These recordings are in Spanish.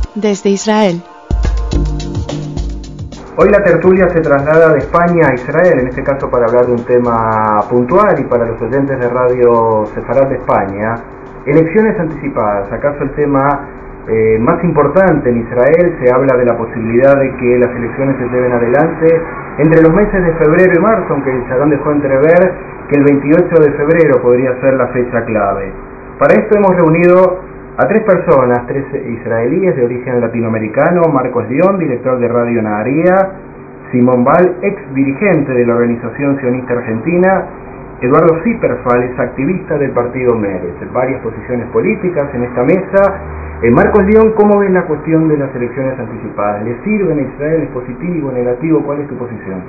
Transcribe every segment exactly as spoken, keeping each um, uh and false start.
desde Israel. Hoy la tertulia se traslada de España a Israel, en este caso para hablar de un tema puntual y para los oyentes de Radio Sefarad de España. Elecciones anticipadas, ¿acaso el tema eh, más importante en Israel? Se habla de la posibilidad de que las elecciones se lleven adelante entre los meses de febrero y marzo, aunque el Shalom dejó entrever que el veintiocho de febrero podría ser la fecha clave. Para esto hemos reunido a tres personas, tres israelíes de origen latinoamericano: Marcos Dion, director de Radio Naharía; Simón Val, ex dirigente de la Organización Sionista Argentina; Eduardo Zipperfall, es activista del partido Meretz, varias posiciones políticas en esta mesa. Eh, Marcos Dion, ¿cómo ves la cuestión de las elecciones anticipadas? ¿Le sirven a Israel? ¿Es positivo, negativo? ¿Cuál es tu posición?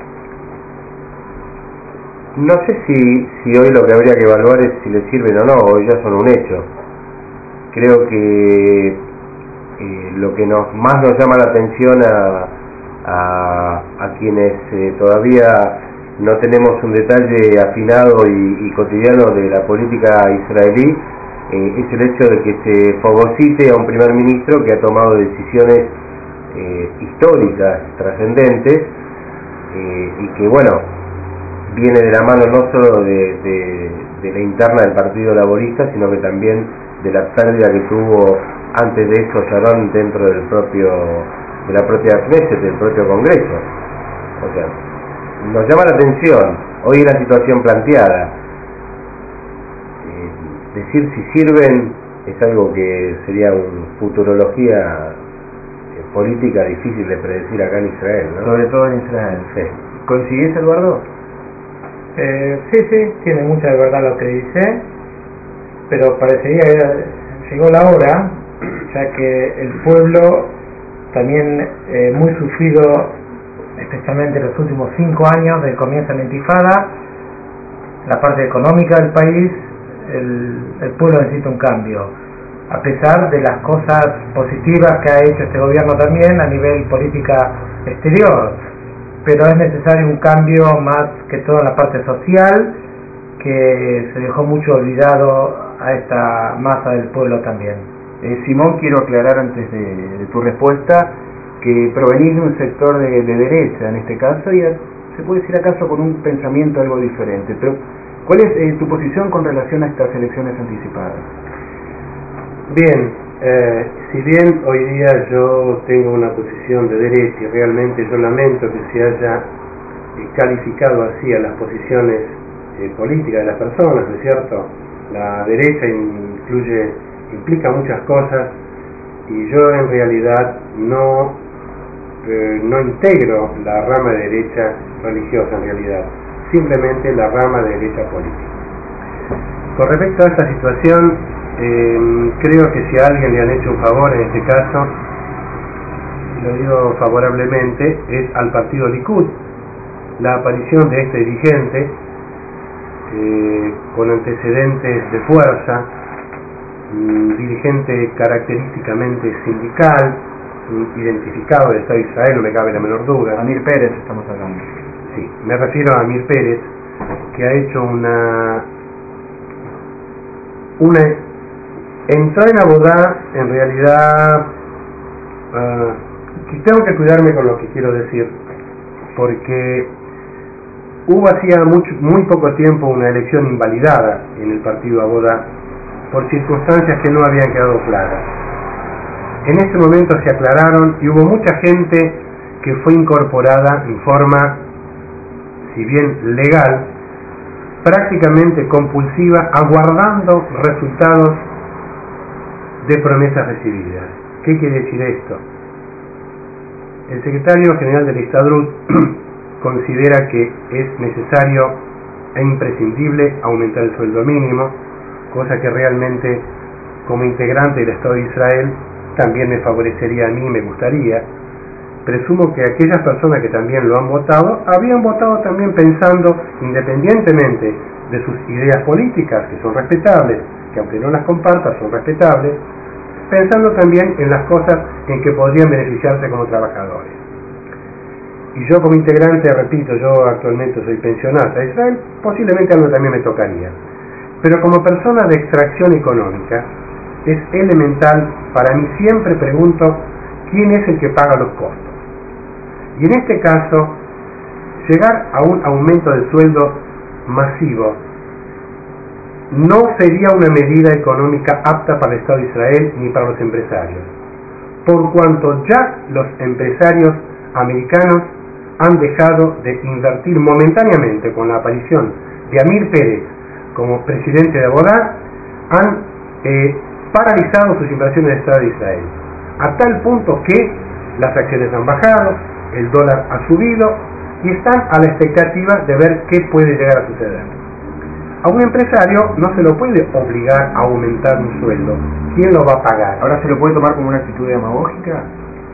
No sé si, si hoy lo que habría que evaluar es si le sirven o no, hoy ya son un hecho. Creo que eh, lo que nos más nos llama la atención a, a, a quienes eh, todavía no tenemos un detalle afinado y, y cotidiano de la política israelí, eh, es el hecho de que se fagocite a un primer ministro que ha tomado decisiones eh, históricas, trascendentes, eh, y que, bueno, viene de la mano no solo de, de, de la interna del Partido Laborista, sino que también de la pérdida que tuvo antes de eso Sharon dentro del propio de la propia Knesset, del propio Congreso. O sea, nos llama la atención hoy la situación planteada. Eh, decir si sirven es algo que sería una futurología eh, política difícil de predecir acá en Israel, ¿no? Sobre todo en Israel. Sí. ¿Coincidís, Eduardo? Eh, sí, sí, tiene mucha de verdad lo que dice, pero parecería que llegó la hora, ya que el pueblo también eh, muy sufrido, especialmente en los últimos cinco años del comienzo de la intifada, la parte económica del país, el, el pueblo necesita un cambio, a pesar de las cosas positivas que ha hecho este gobierno también a nivel política exterior, pero es necesario un cambio más que todo en la parte social, que se dejó mucho olvidado a esta masa del pueblo también. Eh, Simón, quiero aclarar antes de, de tu respuesta que provenís de un sector de, de derecha en este caso, y a, se puede decir acaso con un pensamiento algo diferente, pero ¿cuál es eh, tu posición con relación a estas elecciones anticipadas? Bien, eh, si bien hoy día yo tengo una posición de derecha y realmente yo lamento que se haya eh, calificado así a las posiciones eh, políticas de las personas, ¿no es cierto? La derecha incluye, implica muchas cosas, y yo en realidad no, eh, no integro la rama de derecha religiosa en realidad, simplemente la rama de derecha política. Con respecto a esta situación, eh, creo que si a alguien le han hecho un favor en este caso, y lo digo favorablemente, es al partido Likud. La aparición de este dirigente, Eh, con antecedentes de fuerza, un dirigente característicamente sindical, identificado del Estado de Israel, no me cabe la menor duda. Amir Pérez estamos hablando. Sí, me refiero a Amir Pérez, que ha hecho una una entrada en Abodá, en realidad, uh, tengo que cuidarme con lo que quiero decir, porque hubo hacía mucho, muy poco tiempo una elección invalidada en el partido Abodá por circunstancias que no habían quedado claras. En este momento se aclararon y hubo mucha gente que fue incorporada en forma, si bien legal, prácticamente compulsiva, aguardando resultados de promesas recibidas. ¿Qué quiere decir esto? El secretario general del Histadrut considera que es necesario e imprescindible aumentar el sueldo mínimo, cosa que realmente, como integrante del Estado de Israel, también me favorecería a mí y me gustaría. Presumo que aquellas personas que también lo han votado, habían votado también pensando, independientemente de sus ideas políticas, que son respetables, que aunque no las comparta son respetables, pensando también en las cosas en que podrían beneficiarse como trabajadores. Y yo como integrante, repito, yo actualmente soy pensionista de Israel, posiblemente algo también me tocaría. Pero como persona de extracción económica, es elemental, para mí siempre pregunto quién es el que paga los costos. Y en este caso, llegar a un aumento del sueldo masivo no sería una medida económica apta para el Estado de Israel ni para los empresarios, por cuanto ya los empresarios americanos han dejado de invertir momentáneamente con la aparición de Amir Pérez como presidente de Abodá, han eh, paralizado sus inversiones del Estado de Israel, a tal punto que las acciones han bajado, el dólar ha subido y están a la expectativa de ver qué puede llegar a suceder. A un empresario no se lo puede obligar a aumentar un sueldo. ¿Quién lo va a pagar? ¿Ahora se lo puede tomar como una actitud demagógica?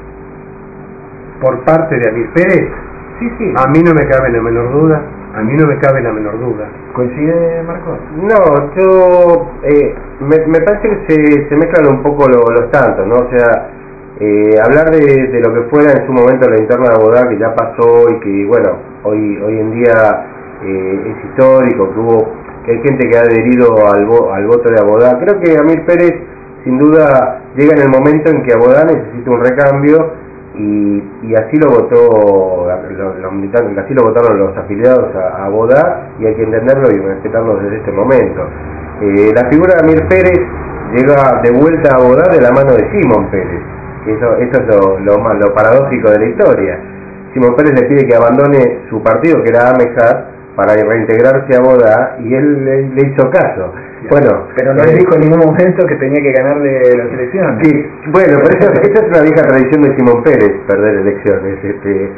¿Por parte de Amir Pérez? Sí, sí. A mí no me cabe la menor duda. A mí no me cabe la menor duda. ¿Coincide, Marcos? No, yo... Eh, me, me parece que se, se mezclan un poco lo, los tantos, ¿no? O sea, eh, hablar de, de lo que fuera en su momento la interna de Abodá, que ya pasó y que, bueno, hoy, hoy en día eh, es histórico, que hubo... que hay gente que ha adherido al, vo, al voto de Abodá. Creo que Amir Pérez, sin duda, llega en el momento en que Abodá necesita un recambio. Y, y así lo votó los, los militantes, así lo votaron los afiliados a, a Abodá, y hay que entenderlo y respetarlo desde este momento. Eh, la figura de Amir Pérez llega de vuelta a Abodá de la mano de Simón Pérez, que eso, eso es lo, lo, lo paradójico de la historia. Simón Pérez le pide que abandone su partido, que era Amejad, para reintegrarse a Abodá, y él le, le hizo caso. Bueno, pero no le dijo en ningún momento que tenía que ganar de la selección. Sí, bueno, pero eso, esa es una vieja tradición de Simón Pérez, perder elecciones. Este,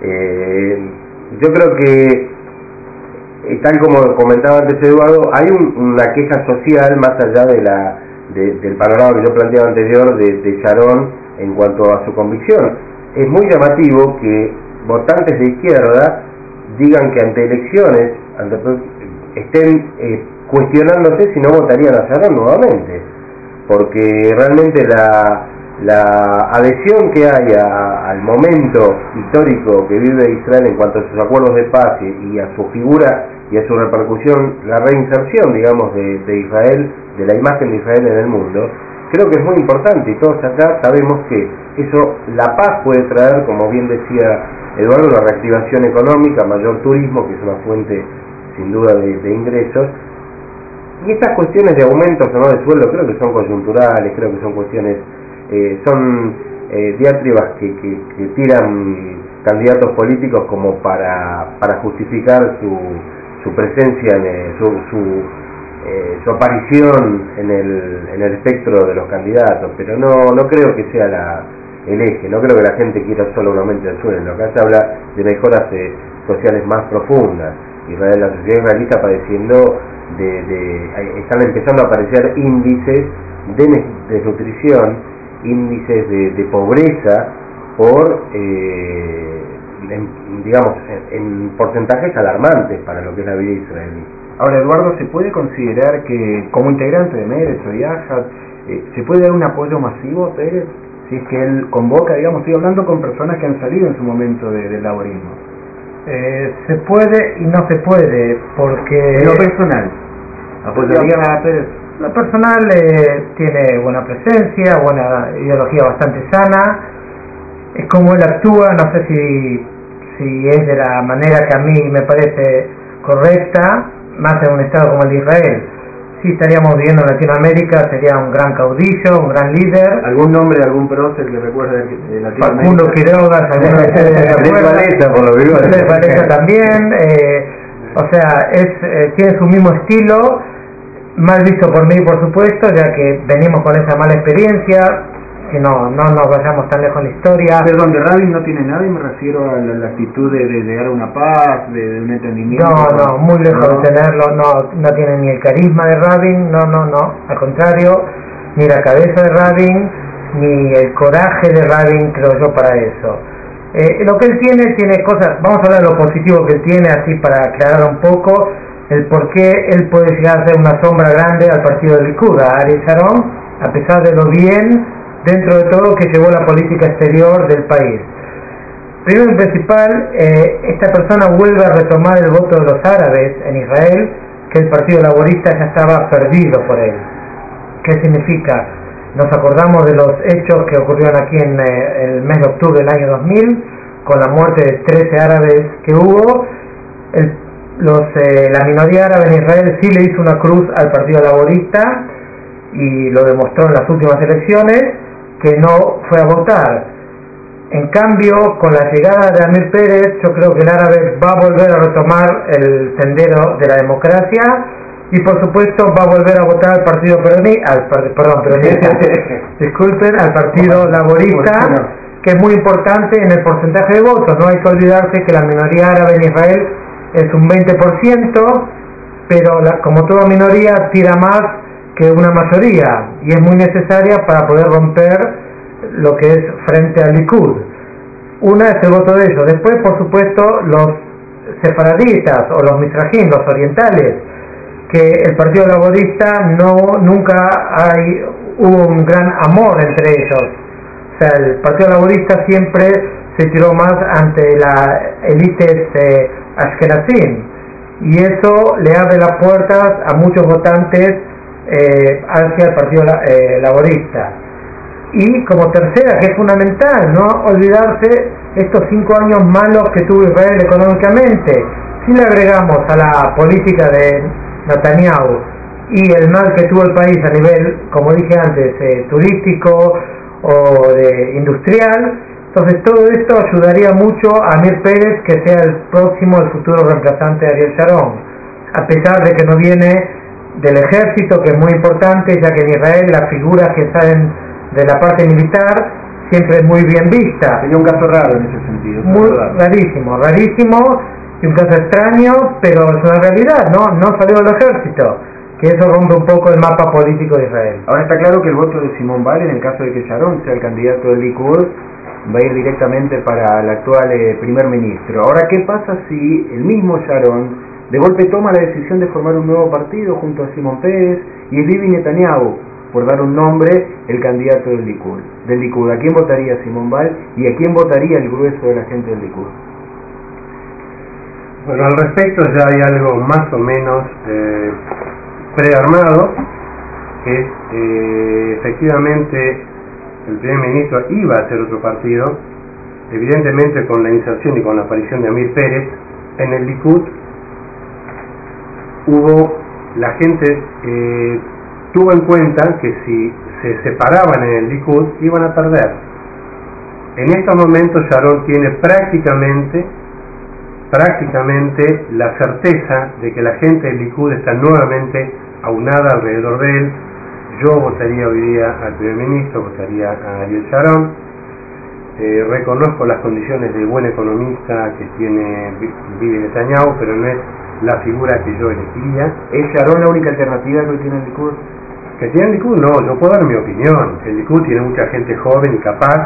eh, yo creo que, tal como comentaba antes Eduardo, hay un, una queja social más allá de la de, del panorama que yo planteaba anterior de, de Sharon en cuanto a su convicción. Es muy llamativo que votantes de izquierda digan que ante elecciones ante, estén eh, cuestionándose si no votarían a Sharon nuevamente, porque realmente la, la adhesión que hay a, al momento histórico que vive Israel en cuanto a sus acuerdos de paz y, y a su figura y a su repercusión, la reinserción, digamos, de, de Israel, de la imagen de Israel en el mundo, creo que es muy importante, y todos acá sabemos que eso, la paz puede traer, como bien decía Eduardo, la reactivación económica, mayor turismo, que es una fuente sin duda de, de ingresos. Y estas cuestiones de aumentos o no de sueldo creo que son coyunturales, creo que son cuestiones, eh, son eh, diatribas que, que, que tiran candidatos políticos como para, para justificar su, su presencia, en el, su, su, eh, su aparición en el, en el espectro de los candidatos, pero no, no creo que sea la, el eje, no creo que la gente quiera solo un aumento del sueldo. Acá se habla de mejoras eh, sociales más profundas. Israel, la sociedad israelí está padeciendo De, de, están empezando a aparecer índices de desnutrición, índices de, de pobreza por eh, en, digamos en, en porcentajes alarmantes para lo que es la vida israelí. Ahora, Eduardo, ¿se puede considerar que como integrante de Meretz o Yahad eh, se puede dar un apoyo masivo a Pérez si es que él convoca, digamos, estoy hablando con personas que han salido en su momento de, del laborismo? Eh, se puede y no se puede, porque... En lo personal, ¿apoyarían a Pérez? Lo personal eh, tiene buena presencia, buena ideología bastante sana, es como él actúa, no sé si, si es de la manera que a mí me parece correcta, más en un estado como el de Israel. Si estaríamos viviendo en Latinoamérica, sería un gran caudillo, un gran líder. ¿Algún nombre de algún prócer que recuerde de Latinoamérica? Facundo Quiroga, alguno de ustedes recuerda. Por lo Les Valesa también, eh, o sea, es eh, tiene su mismo estilo, mal visto por mí, por supuesto, ya que venimos con esa mala experiencia, que no, no nos vayamos tan lejos en la historia. Perdón, de Rabin no tiene nada y me refiero a la, la actitud de, de llegar a una paz, de, de un entendimiento. No, no, muy lejos no. de tenerlo, no, no tiene ni el carisma de Rabin, no, no, no, al contrario, ni la cabeza de Rabin, ni el coraje de Rabin, creo yo, para eso. Eh, lo que él tiene, tiene cosas, vamos a hablar de lo positivo que él tiene, así para aclarar un poco el por qué él puede llegar a ser una sombra grande al partido del Likud, a Ariel Sharon, a pesar de lo bien, dentro de todo, que llevó la política exterior del país. Primero y principal, eh, esta persona vuelve a retomar el voto de los árabes en Israel, que el Partido Laborista ya estaba perdido por él. ¿Qué significa? nos acordamos de los hechos que ocurrieron aquí en eh, el mes de octubre del año dos mil, con la muerte de trece árabes que hubo. El, los, eh, la minoría árabe en Israel sí le hizo una cruz al Partido Laborista y lo demostró en las últimas elecciones, que no fue a votar. En cambio, con la llegada de Amir Pérez, yo creo que el árabe va a volver a retomar el sendero de la democracia y por supuesto va a volver a votar al Partido Peronista, al, perdón, peronista, disculpen, al Partido Laborista, que es muy importante en el porcentaje de votos. No hay que olvidarse que la minoría árabe en Israel es un veinte por ciento, pero la, como toda minoría tira más que una mayoría y es muy necesaria para poder romper lo que es frente al Likud. Una es el voto de ellos. Después, por supuesto, los sefaraditas o los mizrahim, los orientales, que el Partido Laborista no nunca hay hubo un gran amor entre ellos. O sea, el Partido Laborista siempre se tiró más ante la élite eh, ashkenazim y eso le abre las puertas a muchos votantes eh, hacia el Partido eh, Laborista. Y como tercera, que es fundamental, no olvidarse estos cinco años malos que tuvo Israel económicamente. Si le agregamos a la política de Netanyahu y el mal que tuvo el país a nivel, como dije antes, eh, turístico o de industrial, entonces todo esto ayudaría mucho a Amir Pérez, que sea el próximo, el futuro reemplazante de Ariel Sharon, a pesar de que no viene del ejército, que es muy importante, ya que en Israel las figuras que salen de la parte militar siempre es muy bien vista. Sería un caso raro en ese sentido. Muy rarísimo, rarísimo y un caso extraño, pero es una realidad, ¿no? No salió del ejército, que eso rompe un poco el mapa político de Israel. Ahora está claro que el voto de Simón Bar, en el caso de que Sharon sea el candidato del Likud, va a ir directamente para el actual eh, primer ministro. Ahora, ¿qué pasa si el mismo Sharon de golpe toma la decisión de formar un nuevo partido junto a Simón Pérez y es Bibi Netanyahu, por dar un nombre, el candidato del Likud? Del Likud, ¿a quién votaría Simón Bar y a quién votaría el grueso de la gente del Likud? Bueno, al respecto ya hay algo más o menos eh, prearmado, que es eh, efectivamente el primer ministro iba a hacer otro partido, evidentemente con la inserción y con la aparición de Amir Pérez en el Likud, hubo, la gente eh, tuvo en cuenta que si se separaban en el Likud iban a perder. En estos momentos Sharon tiene prácticamente prácticamente la certeza de que la gente del Likud está nuevamente aunada alrededor de él. Yo votaría hoy día al primer ministro, votaría a Ariel Sharon. Eh, reconozco las condiciones de buen economista que tiene Bibi Netanyahu, pero no es la figura que yo elegiría. ¿Es Sharon la única alternativa que hoy tiene el Likud? Que tiene el Likud, no, yo puedo dar mi opinión. El Likud tiene mucha gente joven y capaz,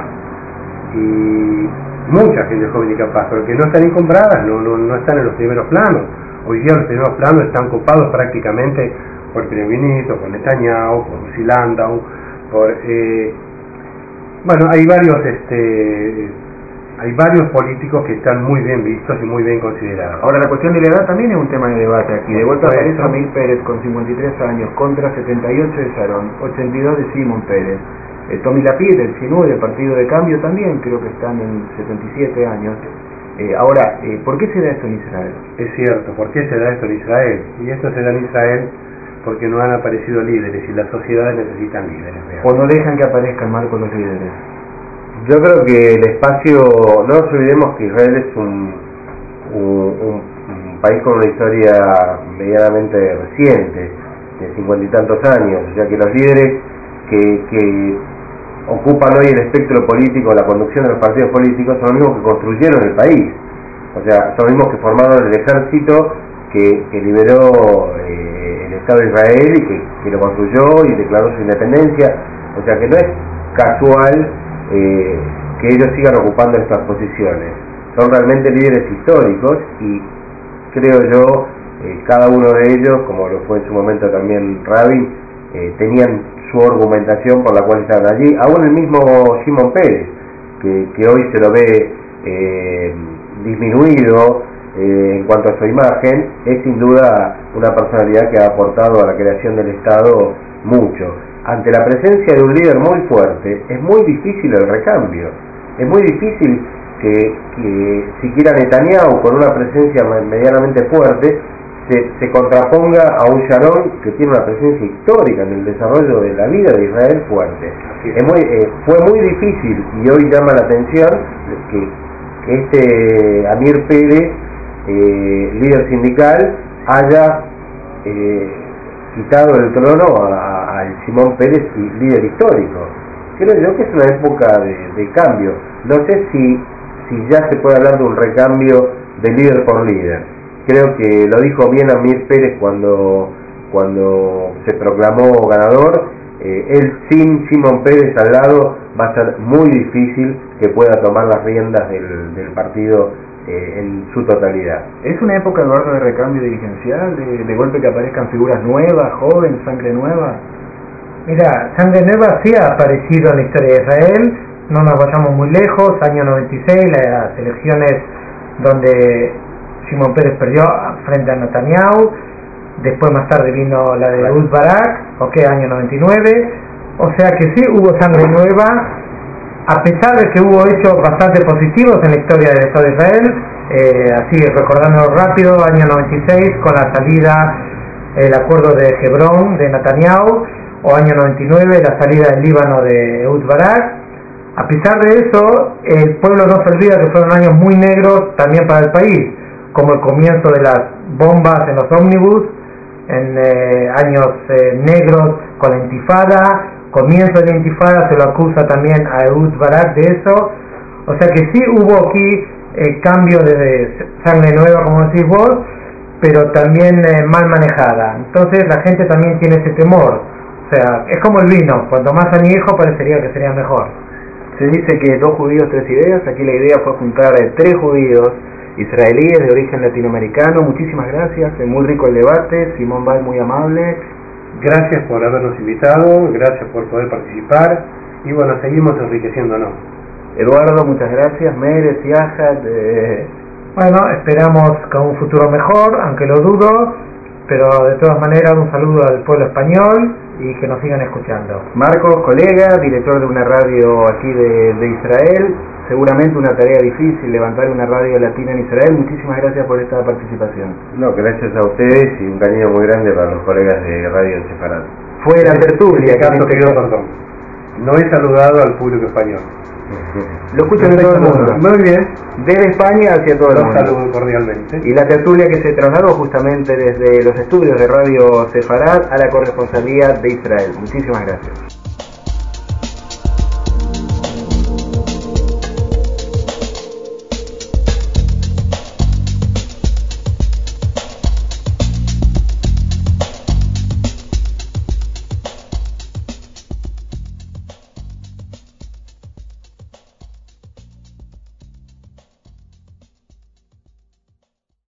y mucha gente joven y capaz, pero que no están encombradas, no, no, no están en los primeros planos. Hoy día los primeros planos están copados prácticamente por el primer ministro, por Netanyahu, por Uzi Landau, por eh, bueno, hay varios este hay varios políticos que están muy bien vistos y muy bien considerados. Ahora, la cuestión de la edad también es un tema de debate aquí. De vuelta aparece Amir Pérez con cincuenta y tres años contra setenta y ocho de Sharon, ochenta y dos de Simón Pérez. Eh, Tommy Lapid, del Sinú, del Partido de Cambio, también creo que están en setenta y siete años. Eh, ahora, eh, ¿por qué se da esto en Israel? Es cierto, ¿por qué se da esto en Israel? Y esto se da en Israel porque no han aparecido líderes y las sociedades necesitan líderes. ¿O no dejan que aparezcan, Marcos, los líderes? Yo creo que el espacio, no nos olvidemos que Israel es un, un, un, un país con una historia medianamente reciente, de cincuenta y tantos años, o sea que los líderes que, que ocupan hoy el espectro político, la conducción de los partidos políticos, son los mismos que construyeron el país, o sea, son los mismos que formaron el ejército que, que liberó eh, el Estado de Israel y que, que lo construyó y declaró su independencia, o sea que no es casual eh, que ellos sigan ocupando estas posiciones, son realmente líderes históricos y creo yo, eh, cada uno de ellos, como lo fue en su momento también Rabin, eh, tenían su argumentación por la cual estaban allí, aún el mismo Simón Pérez, que, que hoy se lo ve eh, disminuido eh, en cuanto a su imagen, es sin duda una personalidad que ha aportado a la creación del Estado mucho. ante la presencia de un líder muy fuerte, es muy difícil el recambio. Es muy difícil que, que siquiera Netanyahu, con una presencia medianamente fuerte, se, se contraponga a un Sharon que tiene una presencia histórica en el desarrollo de la vida de Israel fuerte. Es muy, eh, fue muy difícil, y hoy llama la atención que, que este Amir Pérez, eh, líder sindical, haya eh, quitado el trono al Shimon Peres, líder histórico. Creo yo que es una época de, de cambio. No sé si, si ya se puede hablar de un recambio de líder por líder. Creo que lo dijo bien Amir Pérez cuando, cuando se proclamó ganador. Eh, él sin Shimon Peres al lado va a ser muy difícil que pueda tomar las riendas del, del partido eh, en su totalidad. ¿Es una época, Eduardo, de recambio dirigencial, de, de golpe que aparezcan figuras nuevas, jóvenes, sangre nueva? Mira, sangre nueva sí ha aparecido en la historia de Israel, no nos vayamos muy lejos, año noventa y seis, las elecciones donde Shimon Peres perdió frente a Netanyahu, después más tarde vino la de Ehud Barak, ok, año noventa y nueve, o sea que sí hubo sangre nueva, a pesar de que hubo hechos bastante positivos en la historia del Estado de Israel, eh, así recordando rápido, año noventa y seis con la salida, el acuerdo de Hebrón de Netanyahu, o año noventa y nueve la salida del Líbano de Ehud Barak. A pesar de eso, el pueblo no se olvida que fueron años muy negros también para el país, como el comienzo de las bombas en los ómnibus, en eh, años eh, negros con la intifada, comienzo de la intifada se lo acusa también a Ehud Barak de eso, o sea que sí hubo aquí eh, cambio de sangre nueva, como decís vos, pero también eh, mal manejada. Entonces la gente también tiene ese temor. O sea, es como el vino, cuanto más añejo parecería que sería mejor. Se dice que dos judíos, tres ideas. Aquí la idea fue juntar a tres judíos israelíes de origen latinoamericano. Muchísimas gracias, es muy rico el debate. Simón Ball, muy amable. Gracias por habernos invitado, gracias por poder participar y bueno, seguimos enriqueciéndonos. Eduardo, muchas gracias. Meres y Ajat. Eh... Bueno, esperamos con un futuro mejor, aunque lo dudo, pero de todas maneras un saludo al pueblo español y que nos sigan escuchando. Marcos, colega, director de una radio aquí de, de Israel, seguramente una tarea difícil levantar una radio latina en Israel. Muchísimas gracias por esta participación. No, gracias a ustedes y un cariño muy grande para los colegas de Radio Sefarad. Fue la tertulia. En caso te pido perdón. No he saludado al público español. Lo escuchan de todo el mundo. Muy bien. Desde España hacia todo el mundo. Los saludo cordialmente. Y la tertulia que se trasladó justamente desde los estudios de Radio Sefarad a la corresponsalía de Israel. Muchísimas gracias.